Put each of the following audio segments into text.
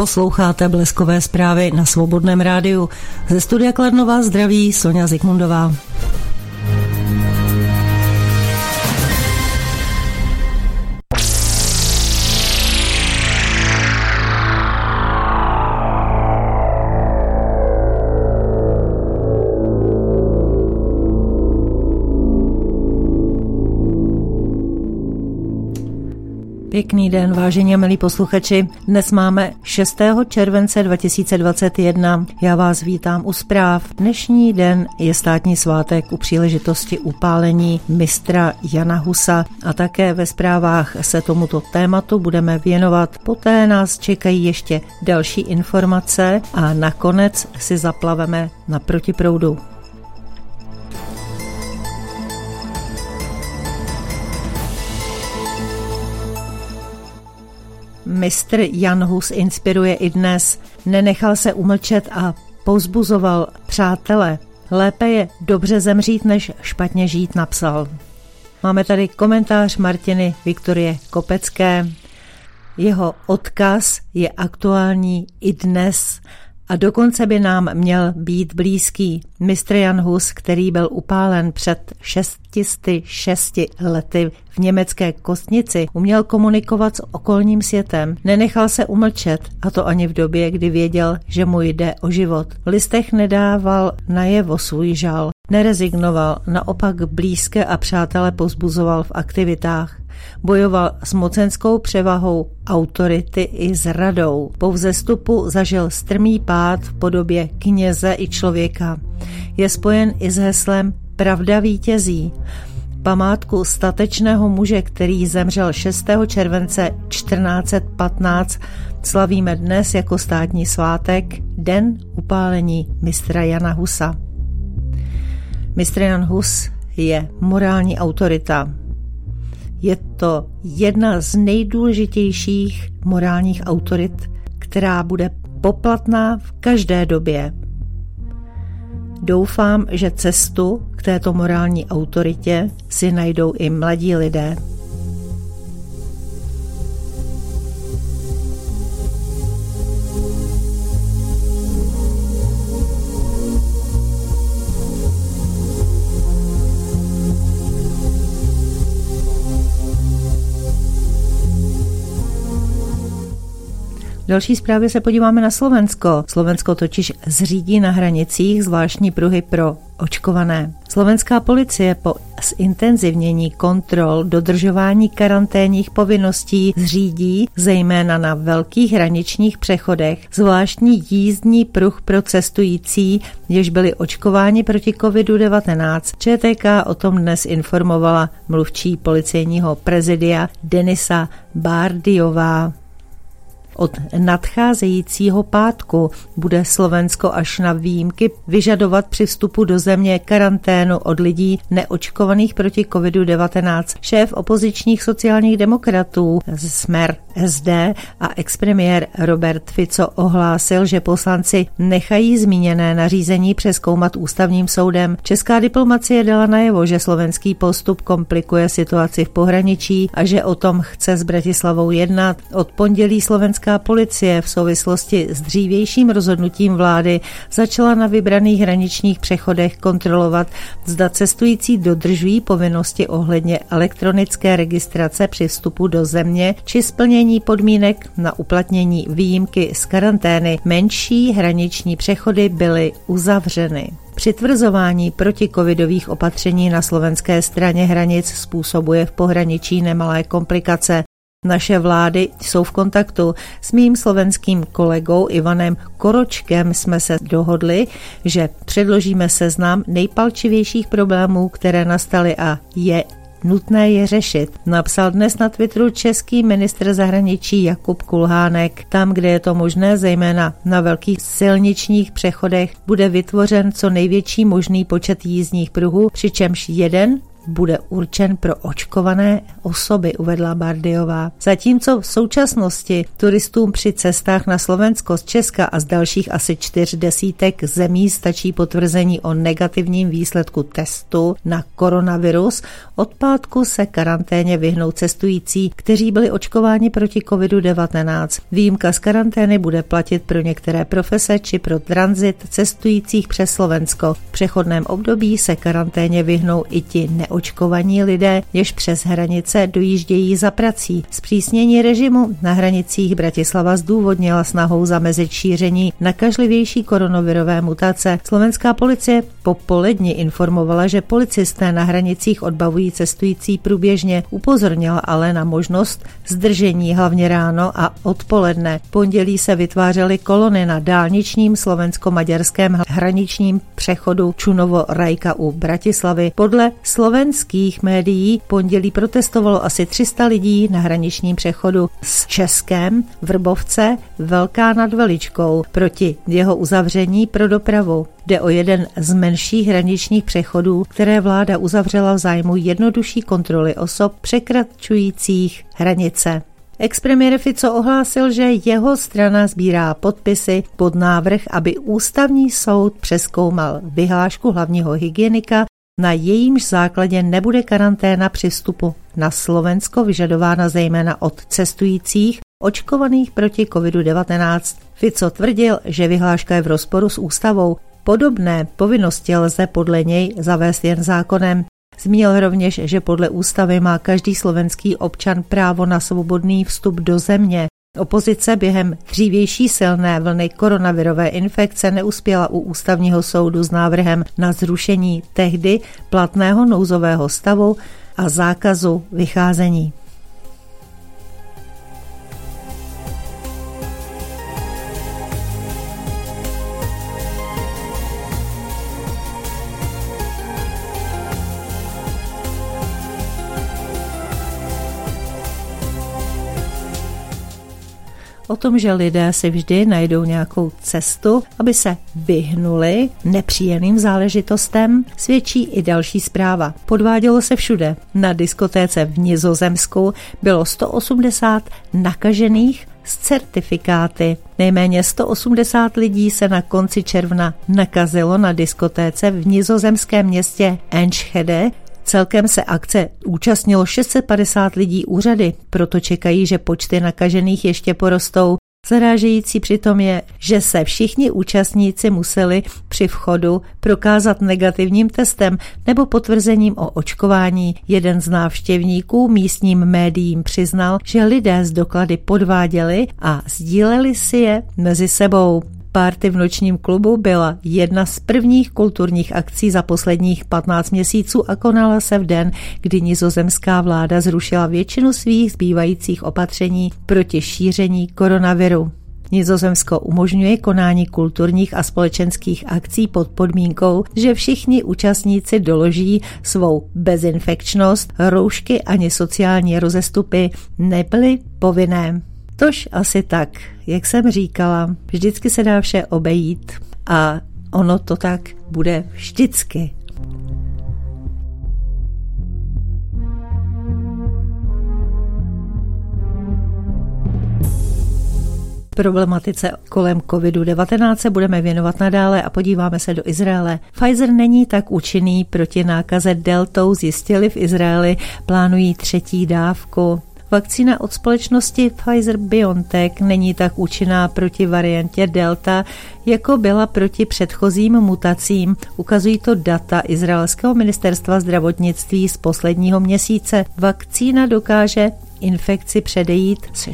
Posloucháte Bleskové zprávy na Svobodném rádiu. Ze studia Kladno vás zdraví Sonja Zikmundová. Pěkný den, vážení a milí posluchači. Dnes máme 6. července 2021. Já vás vítám u zpráv. Dnešní den je státní svátek u příležitosti upálení mistra Jana Husa a také ve zprávách se tomuto tématu budeme věnovat. Poté nás čekají ještě další informace a nakonec si zaplaveme na protiproudu. Mistr Jan Hus inspiruje i dnes, nenechal se umlčet a povzbuzoval přátele. Lépe je dobře zemřít, než špatně žít, napsal. Máme tady komentář Martiny Viktorie Kopecké. Jeho odkaz je aktuální i dnes a dokonce by nám měl být blízký. Mistr Jan Hus, který byl upálen před 606 lety v německé Kostnici, uměl komunikovat s okolním světem. Nenechal se umlčet, a to ani v době, kdy věděl, že mu jde o život. V listech nedával najevo svůj žal. Nerezignoval, naopak blízké a přátele povzbuzoval v aktivitách. Bojoval s mocenskou převahou autority i zradou. Po vzestupu zažil strmý pád v podobě kněze i člověka. Je spojen i s heslem Pravda vítězí. Památku statečného muže, který zemřel 6. července 1415, slavíme dnes jako státní svátek, den upálení mistra Jana Husa. Mistr Jan Hus je morální autorita. Je to jedna z nejdůležitějších morálních autorit, která bude poplatná v každé době. Doufám, že cestu k této morální autoritě si najdou i mladí lidé. V další zprávě se podíváme na Slovensko. Slovensko totiž zřídí na hranicích zvláštní pruhy pro očkované. Slovenská policie po zintenzivnění kontrol dodržování karanténních povinností zřídí zejména na velkých hraničních přechodech zvláštní jízdní pruh pro cestující, jež byli očkováni proti COVID-19. ČTK o tom dnes informovala mluvčí policejního prezidia Denisa Bárdiová. Od nadcházejícího pátku bude Slovensko až na výjimky vyžadovat při vstupu do země karanténu od lidí neočkovaných proti COVID-19. Šéf opozičních sociálních demokratů Smer SD a expremiér Robert Fico ohlásil, že poslanci nechají zmíněné nařízení přezkoumat ústavním soudem. Česká diplomacie dala najevo, že slovenský postup komplikuje situaci v pohraničí a že o tom chce s Bratislavou jednat. Od pondělí slovenská policie v souvislosti s dřívějším rozhodnutím vlády začala na vybraných hraničních přechodech kontrolovat, zda cestující dodržují povinnosti ohledně elektronické registrace při vstupu do země či splnění podmínek na uplatnění výjimky z karantény. Menší hraniční přechody byly uzavřeny. Přitvrzování protikovidových opatření na slovenské straně hranic způsobuje v pohraničí nemalé komplikace. Naše vlády jsou v kontaktu. S mým slovenským kolegou Ivanem Koročkem jsme se dohodli, že předložíme seznam nejpalčivějších problémů, které nastaly a je nutné je řešit. Napsal dnes na Twitteru český ministr zahraničí Jakub Kulhánek. Tam, kde je to možné, zejména na velkých silničních přechodech, bude vytvořen co největší možný počet jízdních pruhů, přičemž jeden bude určen pro očkované osoby, uvedla Bardyová. Zatímco v současnosti turistům při cestách na Slovensko z Česka a z dalších asi 40 zemí stačí potvrzení o negativním výsledku testu na koronavirus, od pátku se karanténě vyhnou cestující, kteří byli očkováni proti COVID-19. Výjimka z karantény bude platit pro některé profese či pro tranzit cestujících přes Slovensko. V přechodném období se karanténě vyhnou i ti neočkovaní lidé, jež přes hranice dojíždějí za prací. Zpřísnění režimu na hranicích Bratislava zdůvodnila snahou zamezit šíření nakažlivější koronavirové mutace. Slovenská policie po poledni informovala, že policisté na hranicích odbavují cestující průběžně, upozornila ale na možnost zdržení hlavně ráno a odpoledne. V pondělí se vytvářely kolony na dálničním slovensko-maďarském hraničním přechodu Čunovo-Rajka u Bratislavy. Podle slovenských médií pondělí protestovalo asi 300 lidí na hraničním přechodu s Českem, Vrbovce, Velká nad Veličkou proti jeho uzavření pro dopravu. Jde o jeden z menších hraničních přechodů, které vláda uzavřela v zájmu jednodušší kontroly osob překračujících hranice. Expremiér Fico ohlásil, že jeho strana sbírá podpisy pod návrh, aby ústavní soud přezkoumal vyhlášku hlavního hygienika, na jejímž základě nebude karanténa při vstupu na Slovensko vyžadována zejména od cestujících očkovaných proti COVID-19. Fico tvrdil, že vyhláška je v rozporu s ústavou. Podobné povinnosti lze podle něj zavést jen zákonem. Zmínil rovněž, že podle ústavy má každý slovenský občan právo na svobodný vstup do země. Opozice během dřívější silné vlny koronavirové infekce neuspěla u ústavního soudu s návrhem na zrušení tehdy platného nouzového stavu a zákazu vycházení. O tom, že lidé si vždy najdou nějakou cestu, aby se vyhnuli nepříjemným záležitostem, svědčí i další zpráva. Podvádělo se všude. Na diskotéce v Nizozemsku bylo 180 nakažených s certifikáty. Nejméně 180 lidí se na konci června nakazilo na diskotéce v nizozemském městě Enschede. Celkem se akce účastnilo 650 lidí. Úřady, proto čekají, že počty nakažených ještě porostou. Zarážející přitom je, že se všichni účastníci museli při vchodu prokázat negativním testem nebo potvrzením o očkování. Jeden z návštěvníků místním médiím přiznal, že lidé z doklady podváděli a sdíleli si je mezi sebou. Party v nočním klubu byla jedna z prvních kulturních akcí za posledních 15 měsíců a konala se v den, kdy nizozemská vláda zrušila většinu svých zbývajících opatření proti šíření koronaviru. Nizozemsko umožňuje konání kulturních a společenských akcí pod podmínkou, že všichni účastníci doloží svou bezinfekčnost, roušky ani sociální rozestupy nebyly povinné. Tož asi tak, jak jsem říkala, vždycky se dá vše obejít a ono to tak bude vždycky. Problematice kolem COVID-19 se budeme věnovat nadále a podíváme se do Izraele. Pfizer není tak účinný proti nákaze deltou, zjistili v Izraeli, plánují 3. dávku. Vakcína od společnosti Pfizer-BioNTech není tak účinná proti variantě Delta, jako byla proti předchozím mutacím. Ukazují to data izraelského ministerstva zdravotnictví z posledního měsíce. Vakcína dokáže infekci předejít s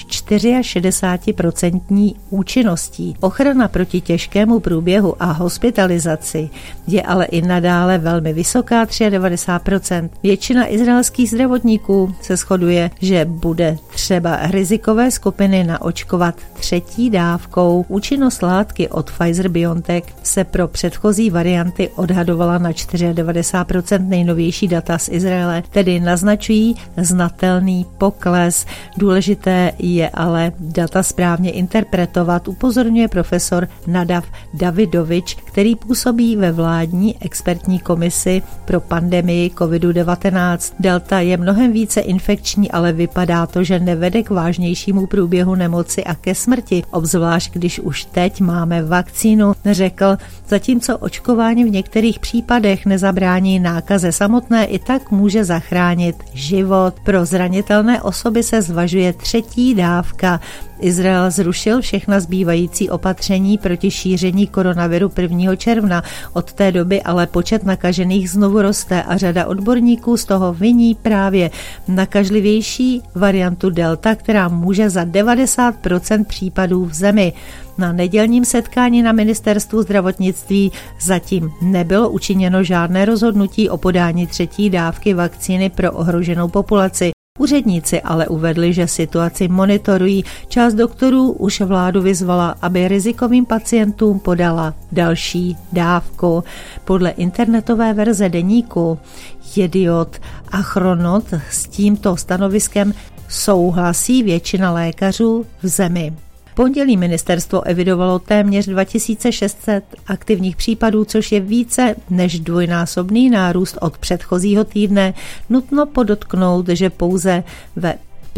64% účinností. Ochrana proti těžkému průběhu a hospitalizaci je ale i nadále velmi vysoká, 93%. Většina izraelských zdravotníků se shoduje, že bude třeba rizikové skupiny naočkovat 3. dávkou. Účinnost látky od Pfizer-BioNTech se pro předchozí varianty odhadovala na 94%. Nejnovější data z Izraele tedy naznačují znatelný pokles. vynález. Důležité je ale data správně interpretovat, upozorňuje profesor Nadav Davidovič, který působí ve vládní expertní komisi pro pandemii COVID-19. Delta je mnohem více infekční, ale vypadá to, že nevede k vážnějšímu průběhu nemoci a ke smrti, obzvlášť když už teď máme vakcínu, řekl. Zatímco očkování v některých případech nezabrání nákaze samotné, i tak může zachránit život. Pro zranitelné osoby se zvažuje 3. dávka. Izrael zrušil všechna zbývající opatření proti šíření koronaviru 1. června. Od té doby ale počet nakažených znovu roste a řada odborníků z toho viní právě nakažlivější variantu Delta, která může za 90% případů v zemi. Na nedělním setkání na ministerstvu zdravotnictví zatím nebylo učiněno žádné rozhodnutí o podání 3. dávky vakcíny pro ohroženou populaci. Úředníci ale uvedli, že situaci monitorují. Část doktorů už vládu vyzvala, aby rizikovým pacientům podala další dávku. Podle internetové verze deníku Jediot Achronot s tímto stanoviskem souhlasí většina lékařů v zemi. V pondělí ministerstvo evidovalo téměř 2600 aktivních případů, což je více než dvojnásobný nárůst od předchozího týdne. Nutno podotknout, že pouze ve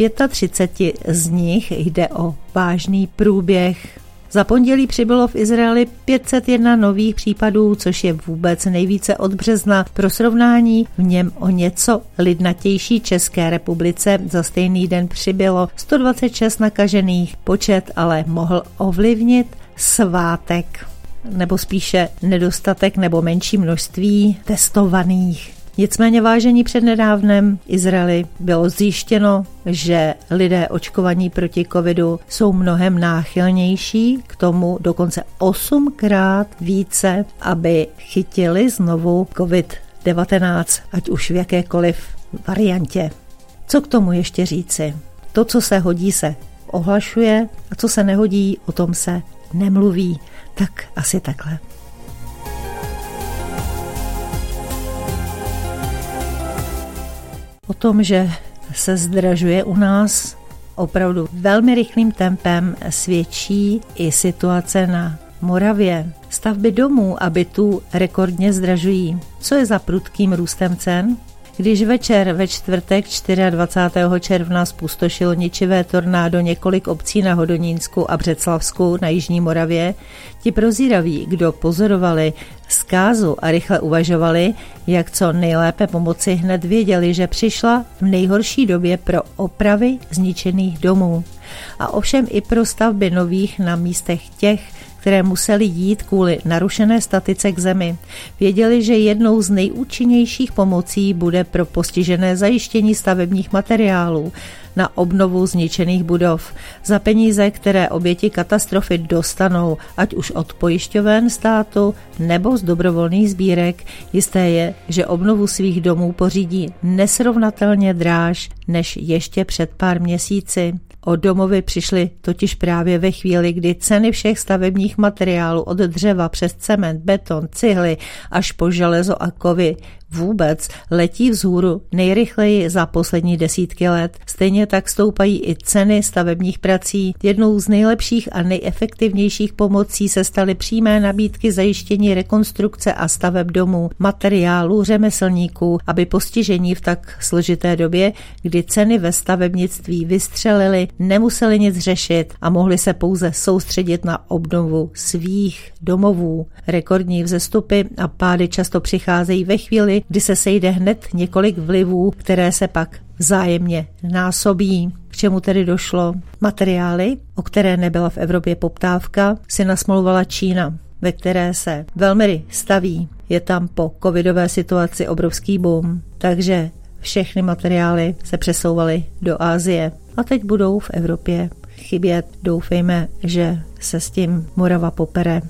35 z nich jde o vážný průběh. Za pondělí přibylo v Izraeli 501 nových případů, což je vůbec nejvíce od března. Pro srovnání v něm o něco lidnatější České republice za stejný den přibylo 126 nakažených. Počet ale mohl ovlivnit svátek, nebo spíše nedostatek nebo menší množství testovaných. Nicméně vážení přednedávnem v Izraeli bylo zjištěno, že lidé očkovaní proti covidu jsou mnohem náchylnější k tomu dokonce 8krát více, aby chytili znovu COVID-19, ať už v jakékoliv variantě. Co k tomu ještě říci? To, co se hodí, se ohlašuje a co se nehodí, o tom se nemluví. Tak asi takhle. O tom, že se zdražuje u nás opravdu velmi rychlým tempem, svědčí i situace na Moravě. Stavby domů a bytů rekordně zdražují. Co je za prudkým růstem cen? Když večer ve čtvrtek 24. června zpustošilo ničivé tornádo několik obcí na Hodonínsku a Břeclavsku na jižní Moravě, ti prozíraví, kdo pozorovali zkázu a rychle uvažovali, jak co nejlépe pomoci, hned věděli, že přišla v nejhorší době pro opravy zničených domů. A ovšem i pro stavby nových na místech těch, které museli jít kvůli narušené statice k zemi. Věděli, že jednou z nejúčinnějších pomocí bude pro postižené zajištění stavebních materiálů na obnovu zničených budov. Za peníze, které oběti katastrofy dostanou, ať už od pojišťoven státu nebo z dobrovolných sbírek, jisté je, že obnovu svých domů pořídí nesrovnatelně dráž než ještě před pár měsíci. O domovy přišli totiž právě ve chvíli, kdy ceny všech stavebních materiálů od dřeva přes cement, beton, cihly až po železo a kovy vůbec letí vzhůru nejrychleji za poslední desítky let. Stejně tak stoupají i ceny stavebních prací. Jednou z nejlepších a nejefektivnějších pomocí se staly přímé nabídky zajištění rekonstrukce a staveb domů, materiálů, řemeslníků, aby postižení v tak složité době, kdy ceny ve stavebnictví vystřelily, nemuseli nic řešit a mohli se pouze soustředit na obnovu svých domovů. Rekordní vzestupy a pády často přicházejí ve chvíli, kdy se sejde hned několik vlivů, které se pak vzájemně násobí. K čemu tedy došlo? Materiály, o které nebyla v Evropě poptávka, si nasmlouvala Čína, ve které se velmi staví. Je tam po covidové situaci obrovský boom, takže všechny materiály se přesouvaly do Asie a teď budou v Evropě chybět. Doufejme, že se s tím Morava popere.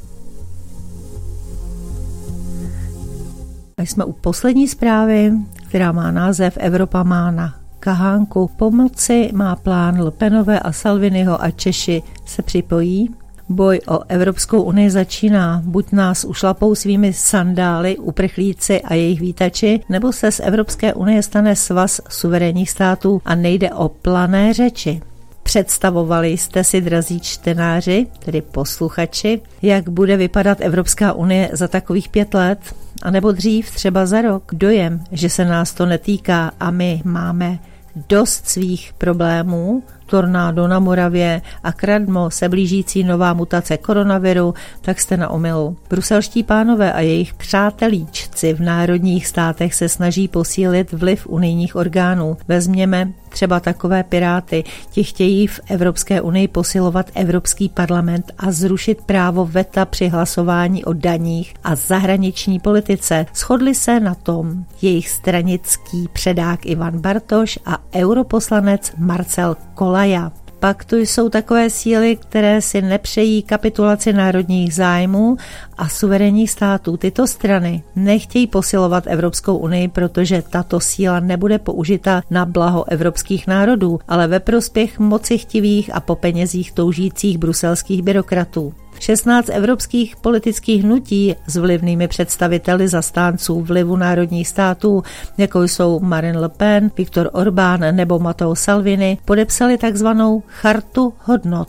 A jsme u poslední zprávy, která má název Evropa má na kahánku. Pomoci má plán Le Penové a Salviniho a Češi se připojí. Boj o Evropskou unii začíná. Buď nás ušlapou svými sandály uprchlíci a jejich vítači, nebo se z Evropské unie stane svaz suverénních států a nejde o plané řeči. Představovali jste si, drazí čtenáři, tedy posluchači, jak bude vypadat Evropská unie za takových 5 let, anebo dřív, třeba za rok? Dojem, že se nás to netýká a my máme dost svých problémů, tornádo na Moravě a kradmo se blížící nová mutace koronaviru, tak jste na omylu. Bruselští pánové a jejich přátelíčci v národních státech se snaží posílit vliv unijních orgánů. Vezměme třeba takové Piráty. Ti chtějí v Evropské unii posilovat Evropský parlament a zrušit právo veta při hlasování o daních a zahraniční politice. Shodli se na tom jejich stranický předák Ivan Bartoš a europoslanec Marcel Kolaja. Pak tu jsou takové síly, které si nepřejí kapitulaci národních zájmů a suverénních států. Tyto strany nechtějí posilovat Evropskou unii, protože tato síla nebude použita na blaho evropských národů, ale ve prospěch mocichtivých a po penězích toužících bruselských byrokratů. 16 evropských politických hnutí s vlivnými představiteli zastánců vlivu národních států, jako jsou Marine Le Pen, Viktor Orbán nebo Matteo Salvini, podepsali takzvanou chartu hodnot.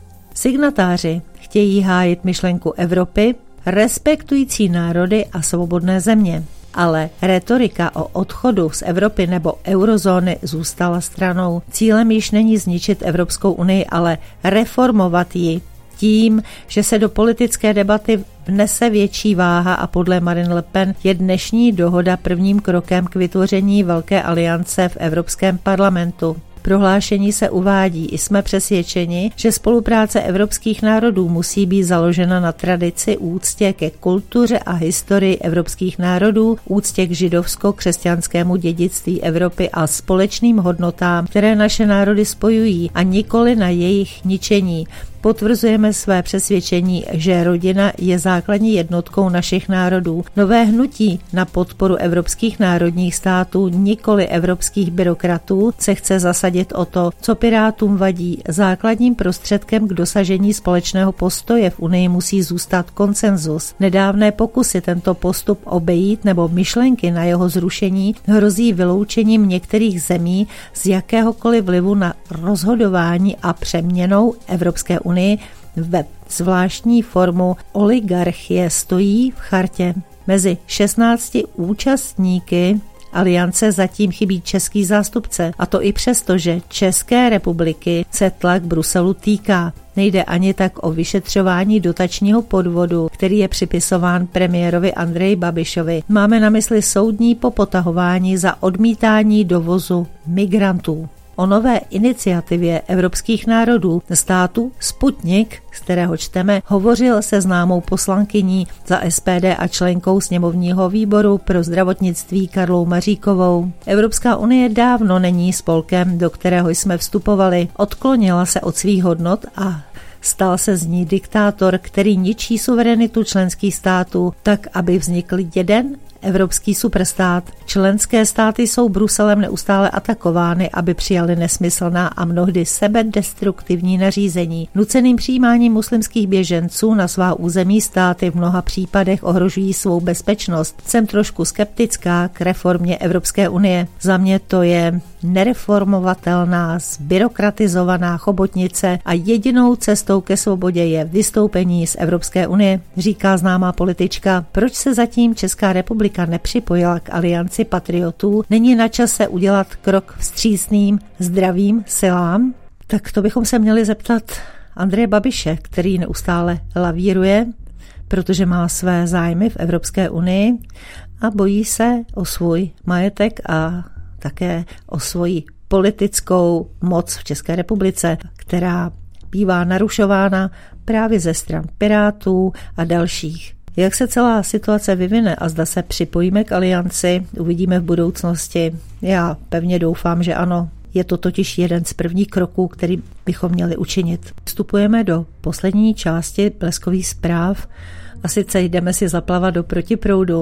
Signatáři chtějí hájit myšlenku Evropy, respektující národy a svobodné země. Ale retorika o odchodu z Evropy nebo eurozóny zůstala stranou. Cílem již není zničit Evropskou unii, ale reformovat ji tím, že se do politické debaty vnese větší váha a podle Marine Le Pen je dnešní dohoda prvním krokem k vytvoření velké aliance v Evropském parlamentu. Prohlášení se uvádí, jsme přesvědčeni, že spolupráce evropských národů musí být založena na tradici, úctě ke kultuře a historii evropských národů, úctě k židovsko-křesťanskému dědictví Evropy a společným hodnotám, které naše národy spojují, a nikoli na jejich ničení. Potvrzujeme své přesvědčení, že rodina je základní jednotkou našich národů. Nové hnutí na podporu evropských národních států, nikoli evropských byrokratů, se chce zasadit o to, co Pirátům vadí. Základním prostředkem k dosažení společného postoje v Unii musí zůstat konsenzus. Nedávné pokusy tento postup obejít nebo myšlenky na jeho zrušení hrozí vyloučením některých zemí z jakéhokoliv vlivu na rozhodování a přeměnou Evropské unie ve zvláštní formu oligarchie stojí v chartě. Mezi 16 účastníky aliance zatím chybí český zástupce, a to i přesto, že České republiky se tlak Bruselu týká. Nejde ani tak o vyšetřování dotačního podvodu, který je připisován premiérovi Andreji Babišovi. Máme na mysli soudní popotahování za odmítání dovozu migrantů. O nové iniciativě evropských národů státu Sputnik, z kterého čteme, hovořil se známou poslankyní za SPD a členkou sněmovního výboru pro zdravotnictví Karlou Maříkovou. Evropská unie dávno není spolkem, do kterého jsme vstupovali. Odklonila se od svých hodnot a stal se z ní diktátor, který ničí suverenitu členských států tak, aby vznikl jeden evropský superstát. Členské státy jsou Bruselem neustále atakovány, aby přijali nesmyslná a mnohdy sebedestruktivní nařízení. Nuceným přijímáním muslimských běženců na svá území státy v mnoha případech ohrožují svou bezpečnost. Jsem trošku skeptická k reformě Evropské unie. Za mě to je nereformovatelná, zbyrokratizovaná chobotnice a jedinou cestou ke svobodě je vystoupení z Evropské unie, říká známá politička. Proč se zatím Česká republika nepřipojila k alianci patriotů? Není na čase udělat krok vstřícným zdravým silám? Tak to bychom se měli zeptat Andreje Babiše, který neustále lavíruje, protože má své zájmy v Evropské unii a bojí se o svůj majetek a také o svoji politickou moc v České republice, která bývá narušována právě ze stran Pirátů a dalších. Jak se celá situace vyvine a zda se připojíme k alianci, uvidíme v budoucnosti. Já pevně doufám, že ano. Je to totiž jeden z prvních kroků, který bychom měli učinit. Vstupujeme do poslední části Bleskových zpráv a sice jdeme si zaplavat do protiproudu.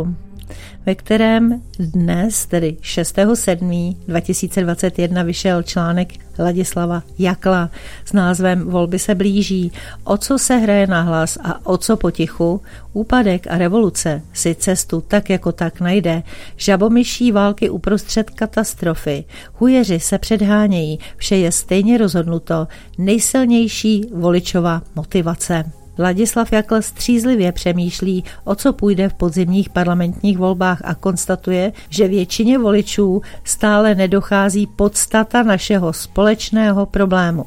ve kterém dnes, tedy 6.7.2021, vyšel článek Ladislava Jakla s názvem Volby se blíží, o co se hraje nahlas a o co potichu, úpadek a revoluce si cestu tak jako tak najde, žabomyší války uprostřed katastrofy, hujeři se předhánějí, vše je stejně rozhodnuto, nejsilnější voličova motivace. Ladislav Jakl střízlivě přemýšlí, o co půjde v podzimních parlamentních volbách a konstatuje, že většině voličů stále nedochází podstata našeho společného problému.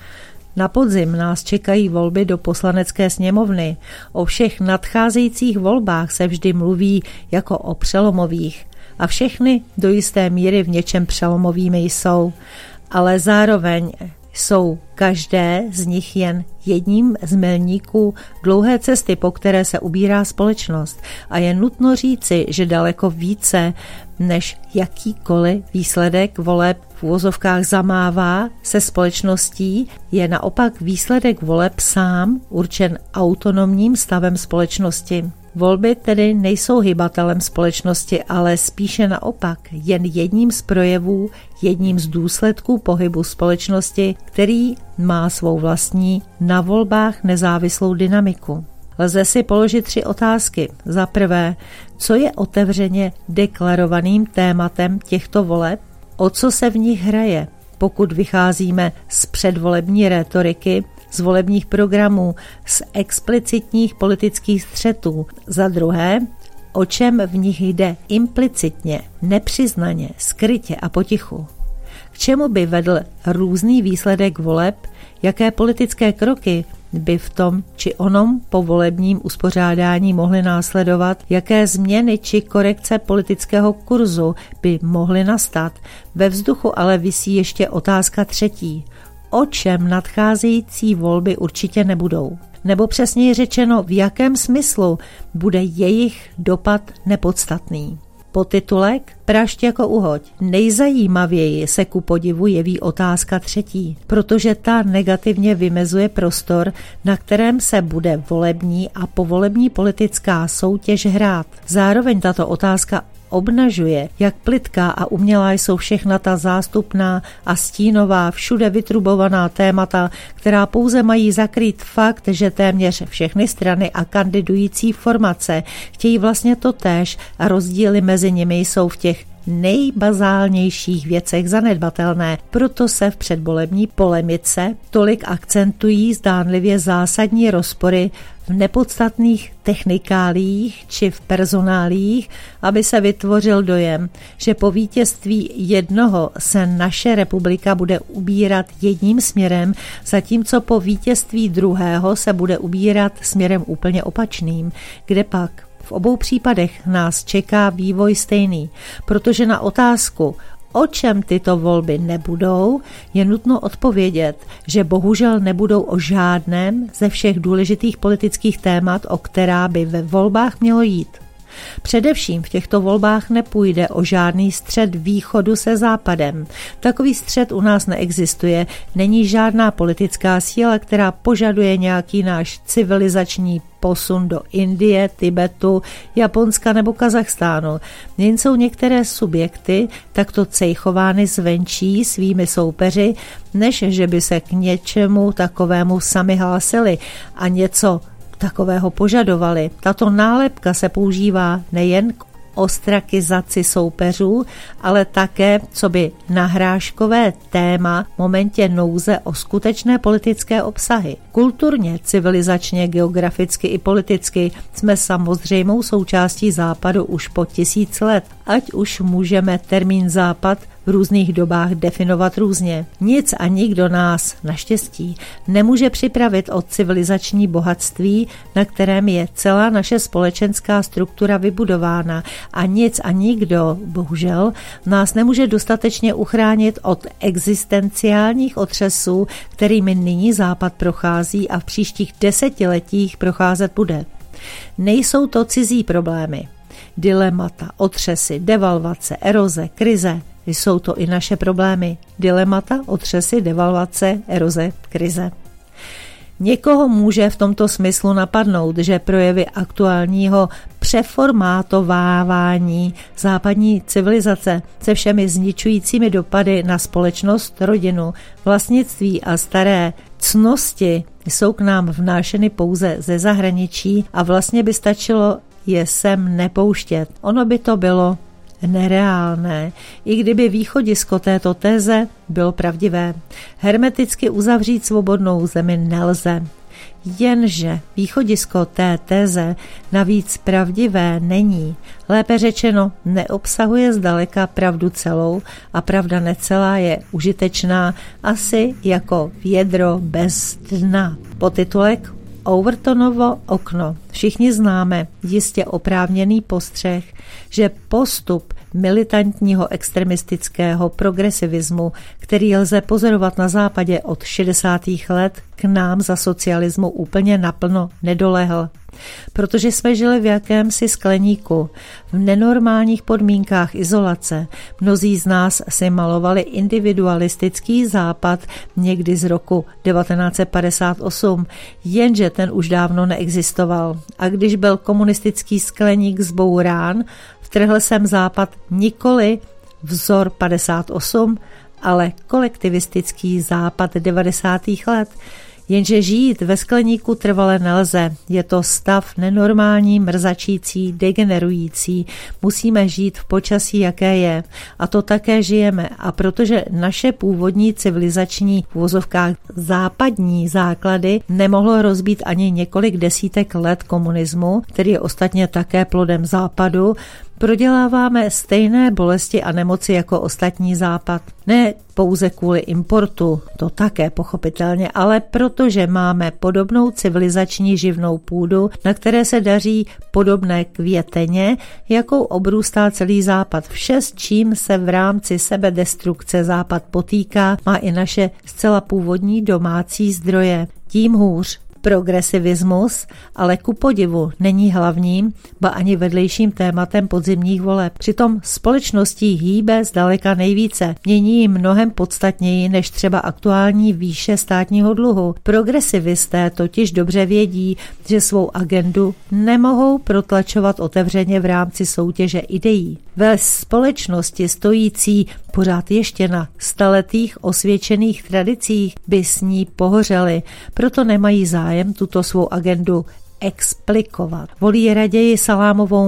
Na podzim nás čekají volby do Poslanecké sněmovny. O všech nadcházejících volbách se vždy mluví jako o přelomových a všechny do jisté míry v něčem přelomovými jsou, ale zároveň jsou každé z nich jen jedním z milníků dlouhé cesty, po které se ubírá společnost. A je nutno říci, že daleko více než jakýkoliv výsledek voleb v uvozovkách zamává se společností, je naopak výsledek voleb sám určen autonomním stavem společnosti. Volby tedy nejsou hybatelem společnosti, ale spíše naopak jen jedním z projevů, jedním z důsledků pohybu společnosti, který má svou vlastní na volbách nezávislou dynamiku. Lze si položit 3 otázky. Za prvé, co je otevřeně deklarovaným tématem těchto voleb? O co se v nich hraje? Pokud vycházíme z předvolební rétoriky, z volebních programů, z explicitních politických střetů. Za druhé, o čem v nich jde implicitně, nepřiznaně, skrytě a potichu. K čemu by vedl různý výsledek voleb, jaké politické kroky by v tom či onom povolebním uspořádání mohly následovat, jaké změny či korekce politického kurzu by mohly nastat. Ve vzduchu ale visí ještě otázka 3. O čem nadcházející volby určitě nebudou. Nebo přesněji řečeno, v jakém smyslu bude jejich dopad nepodstatný. Podtitulek Prašť jako uhoď. Nejzajímavěji se ku podivu jeví otázka 3, protože ta negativně vymezuje prostor, na kterém se bude volební a povolební politická soutěž hrát. Zároveň tato otázka obnažuje, jak plytká a umělá jsou všechna ta zástupná a stínová, všude vytrubovaná témata, která pouze mají zakrýt fakt, že téměř všechny strany a kandidující formace chtějí vlastně totéž a rozdíly mezi nimi jsou v těch nejbazálnějších věcech zanedbatelné, proto se v předvolební polemice tolik akcentují zdánlivě zásadní rozpory v nepodstatných technikáliích či v personálích, aby se vytvořil dojem, že po vítězství jednoho se naše republika bude ubírat jedním směrem, zatímco po vítězství druhého se bude ubírat směrem úplně opačným, kde pak v obou případech nás čeká vývoj stejný, protože na otázku, o čem tyto volby nebudou, je nutno odpovědět, že bohužel nebudou o žádném ze všech důležitých politických témat, o která by ve volbách mělo jít. Především v těchto volbách nepůjde o žádný střet východu se západem. Takový střet u nás neexistuje, není žádná politická síla, která požaduje nějaký náš civilizační posun do Indie, Tibetu, Japonska nebo Kazachstánu. Jen jsou některé subjekty takto cejchovány zvenčí svými soupeři, než že by se k něčemu takovému sami hlásili a něco takového požadovali. Tato nálepka se používá nejen k ostrakizaci soupeřů, ale také coby nahráškové téma v momentě nouze o skutečné politické obsahy. Kulturně, civilizačně, geograficky i politicky jsme samozřejmou součástí Západu už po 1000 let, ať už můžeme termín Západ v různých dobách definovat různě. Nic a nikdo nás, naštěstí, nemůže připravit o civilizační bohatství, na kterém je celá naše společenská struktura vybudována, a nic a nikdo, bohužel, nás nemůže dostatečně uchránit od existenciálních otřesů, kterými nyní Západ prochází a v příštích desetiletích procházet bude. Nejsou to cizí problémy. Dilemata, otřesy, devalvace, eroze, krize, jsou to i naše problémy. Dilemata, otřesy, devalvace, eroze, krize. Někoho může v tomto smyslu napadnout, že projevy aktuálního přeformátovávání západní civilizace se všemi zničujícími dopady na společnost, rodinu, vlastnictví a staré ctnosti jsou k nám vnášeny pouze ze zahraničí a vlastně by stačilo je sem nepouštět. Ono by to bylo nereálné, i kdyby východisko této teze bylo pravdivé. Hermeticky uzavřít svobodnou zemi nelze. Jenže východisko té teze navíc pravdivé není. Lépe řečeno, neobsahuje zdaleka pravdu celou a pravda necelá je užitečná asi jako vědro bez dna. Podtitulek Overtonovo okno. Všichni známe jistě oprávněný postřeh, že postup militantního extremistického progresivismu, který lze pozorovat na západě od 60. let, k nám za socialismu úplně naplno nedolehl. Protože jsme žili v jakémsi skleníku, v nenormálních podmínkách izolace. Mnozí z nás si malovali individualistický západ někdy z roku 1958, jenže ten už dávno neexistoval. A když byl komunistický skleník zbourán, vtrhl sem západ nikoli vzor 58, ale kolektivistický západ 90. let. Jenže žít ve skleníku trvale nelze. Je to stav nenormální, mrzačící, degenerující. Musíme žít v počasí, jaké je. A to také žijeme. A protože naše původní civilizační v uvozovkách západní základy nemohlo rozbít ani několik desítek let komunismu, který je ostatně také plodem západu, proděláváme stejné bolesti a nemoci jako ostatní západ. Ne pouze kvůli importu, to také pochopitelně, ale protože máme podobnou civilizační živnou půdu, na které se daří podobné květeně, jakou obrůstá celý západ. Vše, s čím se v rámci sebedestrukce západ potýká, má i naše zcela původní domácí zdroje. Tím hůř. Progresivismus ale ku podivu není hlavním, ba ani vedlejším tématem podzimních voleb. Přitom společností hýbe zdaleka nejvíce. Mění ji mnohem podstatněji než třeba aktuální výše státního dluhu. Progresivisté totiž dobře vědí, že svou agendu nemohou protlačovat otevřeně v rámci soutěže ideí. Ve společnosti stojící pořád ještě na staletých osvědčených tradicích by s ní pohořeli, proto nemají zájem tuto svou agendu explikovat. Volí raději salámovou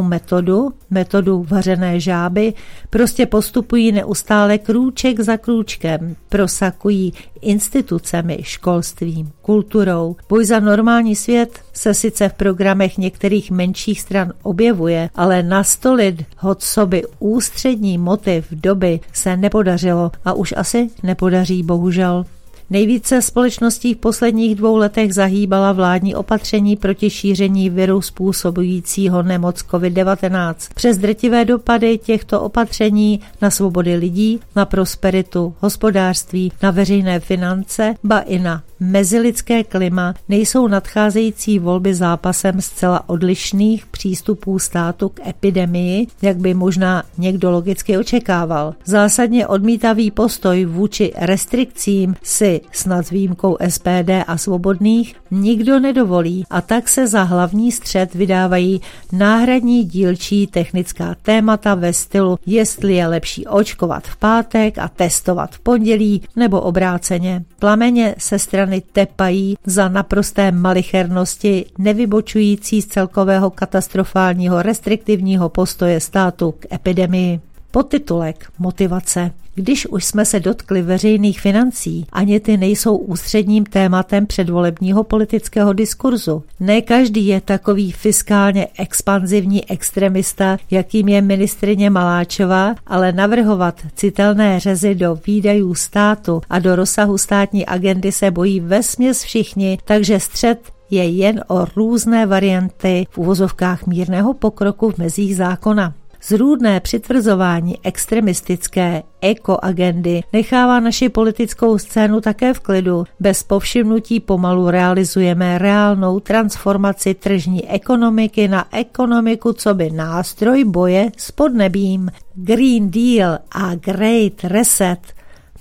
metodu vařené žáby, prostě postupují neustále krůček za krůčkem, prosakují institucemi, školstvím, kulturou. Boj za normální svět se sice v programech některých menších stran objevuje, ale nastolit ho coby ústřední motiv doby se nepodařilo a už asi nepodaří, bohužel. Nejvíce společností v posledních 2 letech zahýbala vládní opatření proti šíření viru způsobujícího nemoc COVID-19. Přes drtivé dopady těchto opatření na svobody lidí, na prosperitu hospodářství, na veřejné finance, ba i na mezilidské klima nejsou nadcházející volby zápasem zcela odlišných přístupů státu k epidemii, jak by možná někdo logicky očekával. Zásadně odmítavý postoj vůči restrikcím si snad s výjimkou SPD a svobodných nikdo nedovolí a tak se za hlavní střet vydávají náhradní dílčí technická témata ve stylu, jestli je lepší očkovat v pátek a testovat v pondělí nebo obráceně. Plameně se strany tepají za naprosté malichernosti nevybočující z celkového katastrofálního restriktivního postoje státu k epidemii. Podtitulek Motivace. Když už jsme se dotkli veřejných financí, ani ty nejsou ústředním tématem předvolebního politického diskurzu. Ne každý je takový fiskálně expanzivní extremista, jakým je ministryně Maláčová, ale navrhovat citelné řezy do výdajů státu a do rozsahu státní agendy se bojí vesměs všichni, takže střet je jen o různé varianty v uvozovkách mírného pokroku v mezích zákona. Zrůdné přitvrzování extremistické ekoagendy nechává naši politickou scénu také v klidu. Bez povšimnutí pomalu realizujeme reálnou transformaci tržní ekonomiky na ekonomiku coby nástroj boje s podnebím. Green Deal a Great Reset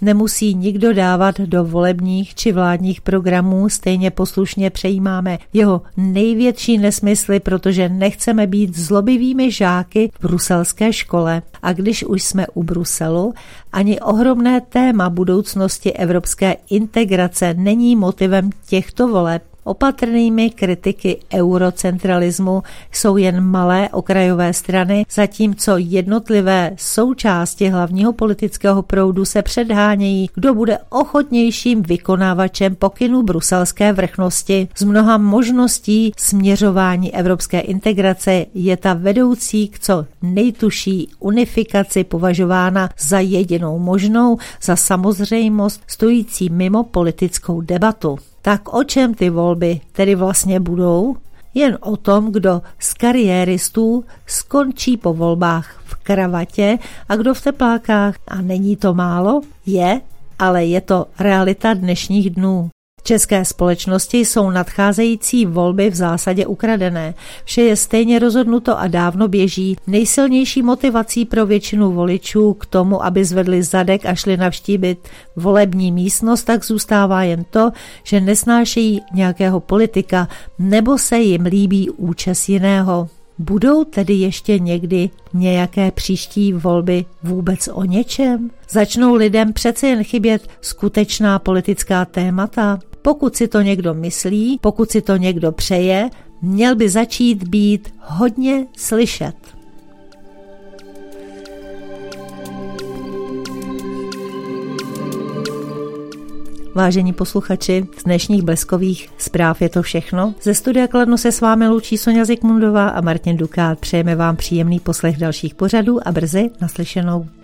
nemusí nikdo dávat do volebních či vládních programů, stejně poslušně přejímáme jeho největší nesmysly, protože nechceme být zlobivými žáky v bruselské škole. A když už jsme u Bruselu, ani ohromné téma budoucnosti evropské integrace není motivem těchto voleb. Opatrnými kritiky eurocentralismu jsou jen malé okrajové strany, zatímco jednotlivé součásti hlavního politického proudu se předhánějí, kdo bude ochotnějším vykonávačem pokynů bruselské vrchnosti. Z mnoha možností směřování evropské integrace je ta vedoucí k co nejtužší unifikaci považována za jedinou možnou, za samozřejmost stojící mimo politickou debatu. Tak o čem ty volby tedy vlastně budou? Jen o tom, kdo z kariéristů skončí po volbách v kravatě a kdo v teplákách. A není to málo? Je, ale je to realita dnešních dnů. V české společnosti jsou nadcházející volby v zásadě ukradené. Vše je stejně rozhodnuto a dávno běží. Nejsilnější motivací pro většinu voličů k tomu, aby zvedli zadek a šli navštívit volební místnost, tak zůstává jen to, že nesnášejí nějakého politika nebo se jim líbí účes jiného. Budou tedy ještě někdy nějaké příští volby vůbec o něčem? Začnou lidem přece jen chybět skutečná politická témata? Pokud si to někdo myslí, pokud si to někdo přeje, měl by začít být hodně slyšet. Vážení posluchači, z dnešních bleskových zpráv je to všechno. Ze studia Kladno se s vámi loučí Sonja Zikmundová a Martin Dukát. Přejeme vám příjemný poslech dalších pořadů a brzy naslyšenou.